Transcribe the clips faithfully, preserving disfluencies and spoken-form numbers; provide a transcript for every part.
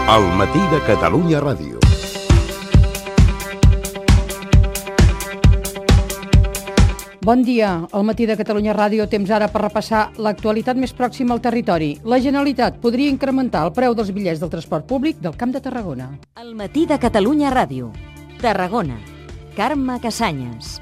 Al matí de Catalunya Ràdio. Bon dia. Al matí de Catalunya Ràdio, temps ara per repassar l'actualitat més pròxima al territori. La Generalitat podria incrementar el preu dels bitllets del transport públic del Camp de Tarragona. Al matí de Catalunya Ràdio. Tarragona. Carme Cassanyes.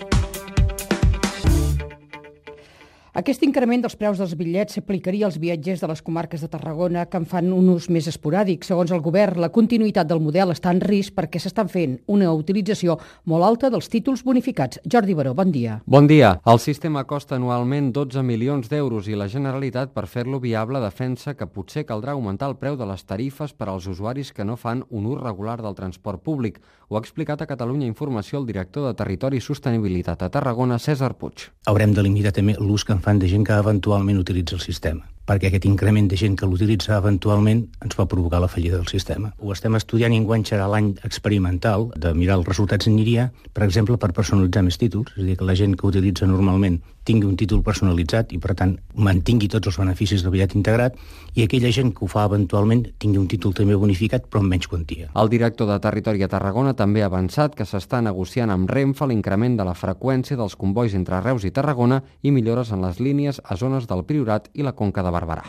Aquest increment dels preus dels bitllets s'aplicaria als viatgers de les comarques de Tarragona que en fan un ús més esporàdic. Segons el govern, la continuïtat del model està en risc perquè s'estan fent una utilització molt alta dels títols bonificats. Jordi Baró, bon dia. Bon dia. El sistema costa anualment dotze milions d'euros i la Generalitat, per fer-lo viable, defensa que potser caldrà augmentar el preu de les tarifes per als usuaris que no fan un ús regular del transport públic. Ho ha explicat a Catalunya Informació el director de Territori i Sostenibilitat a Tarragona, Cèsar Puig. Haurem de limitar també l'ús que en fan de gent que eventualment utilitza el sistema, perquè aquest increment de gent que l'utilitza eventualment ens pot provocar la fallida del sistema. Ho estem estudiant i enguany serà l'any experimental de mirar els resultats aniria, per exemple, per personalitzar més títols, és a dir, que la gent que utilitza normalment tingui un títol personalitzat i, per tant, mantingui tots els beneficis del bitllet integrat, i aquella gent que ho fa eventualment tingui un títol també bonificat, però amb menys quantia. El director de Territori a Tarragona també ha avançat que s'està negociant amb Renfe l'increment de la freqüència dels combois entre Reus i Tarragona i millores en les línies a zones del Priorat i la Conca de Barberà.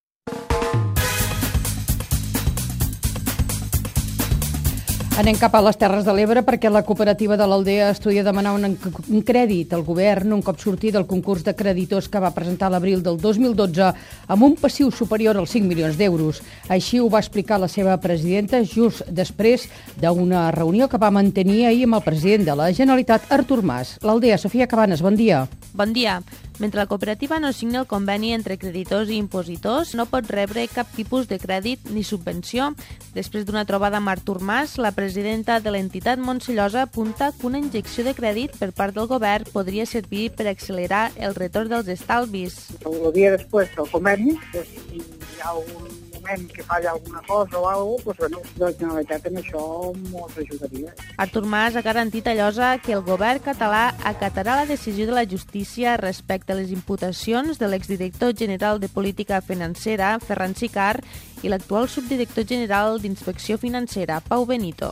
Anem cap a les Terres de l'Ebre perquè la cooperativa de l'Aldea estudia demanar un, un crèdit al govern un cop sortir del concurs de creditors que va presentar a l'abril del dos mil dotze amb un passiu superior als cinc milions d'euros. Així ho va explicar la seva presidenta just després d'una reunió que va mantenir ahir amb el president de la Generalitat, Artur Mas. L'Aldea, Sofia Cabanes, bon dia. Bon dia. Mentre la cooperativa no signa el conveni entre creditors i impositors, no pot rebre cap tipus de crèdit ni subvenció. Després d'una trobada amb Artur Mas, la presidenta de l'entitat Montsellosa apunta que una injecció de crèdit per part del govern podria servir per accelerar el retorn dels estalvis. El dia després del conveni, pues, si hi ha un moment que falla alguna cosa o alguna cosa, pues, bueno, la Generalitat en això ens ajudaria. Artur Mas ha garantit a Llosa que el govern català acatarà la decisió de la justícia respecte a les imputacions de l'exdirector general de Política Financera, Ferran Sicart, i l'actual subdirector general d'Inspecció Financera, Pau Benito.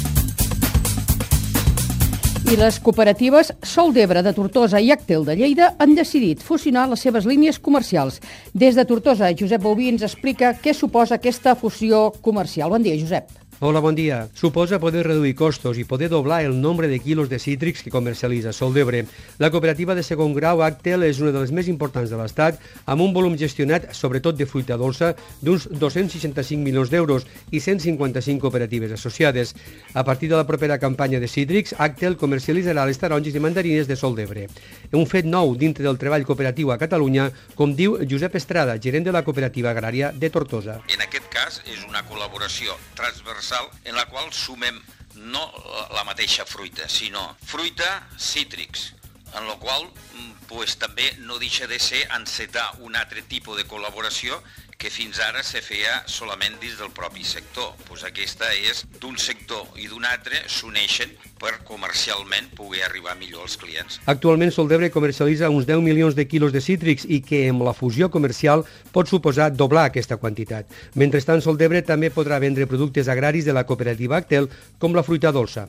I les cooperatives Sol d'Ebre de Tortosa i Actel de Lleida han decidit fusionar les seves línies comercials. Des de Tortosa, Josep Bouví ens explica què suposa aquesta fusió comercial. Bon dia, Josep. Hola, bon dia. Suposa poder reduir costos i poder doblar el nombre de quilos de cítrics que comercialitza Sol d'Ebre. La cooperativa de segon grau Actel és una de les més importants de l'Estat, amb un volum gestionat, sobretot de fruita dolça, d'uns dos-cents seixanta-cinc milions d'euros i cent cinquanta-cinc cooperatives associades. A partir de la propera campanya de cítrics, Actel comercialitzarà les taronges i mandarines de Sol d'Ebre. Un fet nou dintre del treball cooperatiu a Catalunya, com diu Josep Estrada, gerent de la cooperativa agrària de Tortosa. En aquest cas és una col·laboració transversal en la qual sumem no la mateixa fruita, sinó fruita, cítrics, en la qual pues, també no deixa de ser encetar un altre tipus de col·laboració que fins ara se feia solament dins del propi sector. Pues aquesta és d'un sector i d'un altre s'uneixen per comercialment poder arribar millor als clients. Actualment Sol d'Ebre comercialitza uns deu milions de quilos de cítrics i que amb la fusió comercial pot suposar doblar aquesta quantitat. Mentrestant, Sol d'Ebre també podrà vendre productes agraris de la cooperativa Actel com la fruita dolça.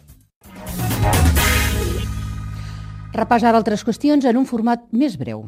Repàs ara altres qüestions en un format més breu.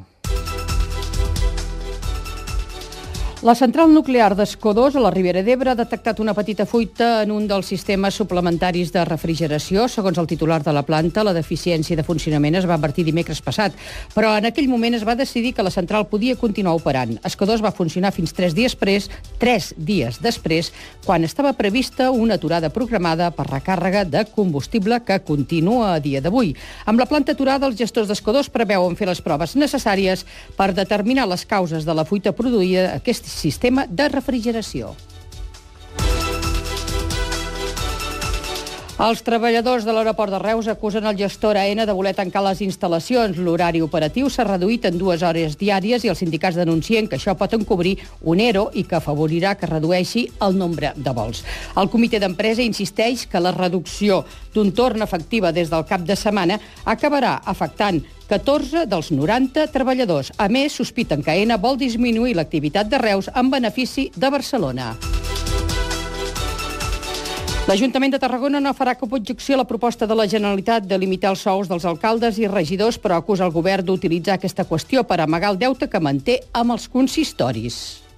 La central nuclear d'Escó dos, a la Ribera d'Ebre, ha detectat una petita fuita en un dels sistemes suplementaris de refrigeració. Segons el titular de la planta, la deficiència de funcionament es va advertir dimecres passat, però en aquell moment es va decidir que la central podia continuar operant. Escó dos va funcionar fins tres dies després, tres dies després, quan estava prevista una aturada programada per recàrrega de combustible que continua a dia d'avui. Amb la planta aturada, els gestors d'Escó dos preveuen fer les proves necessàries per determinar les causes de la fuita produïda aquest sistema de refrigeració. Els treballadors de l'aeroport de Reus acusen el gestor Aena de voler tancar les instal·lacions. L'horari operatiu s'ha reduït en dues hores diàries i els sindicats denuncien que això pot encobrir un ERO i que afavorirà que redueixi el nombre de vols. El comitè d'empresa insisteix que la reducció d'un torn efectiva des del cap de setmana acabarà afectant catorze dels noranta treballadors. A més, sospiten que Aena vol disminuir l'activitat de Reus en benefici de Barcelona. L'Ajuntament de Tarragona no farà cap objecció a la proposta de la Generalitat de limitar els sous dels alcaldes i regidors, però acusa el govern d'utilitzar aquesta qüestió per amagar el deute que manté amb els consistoris.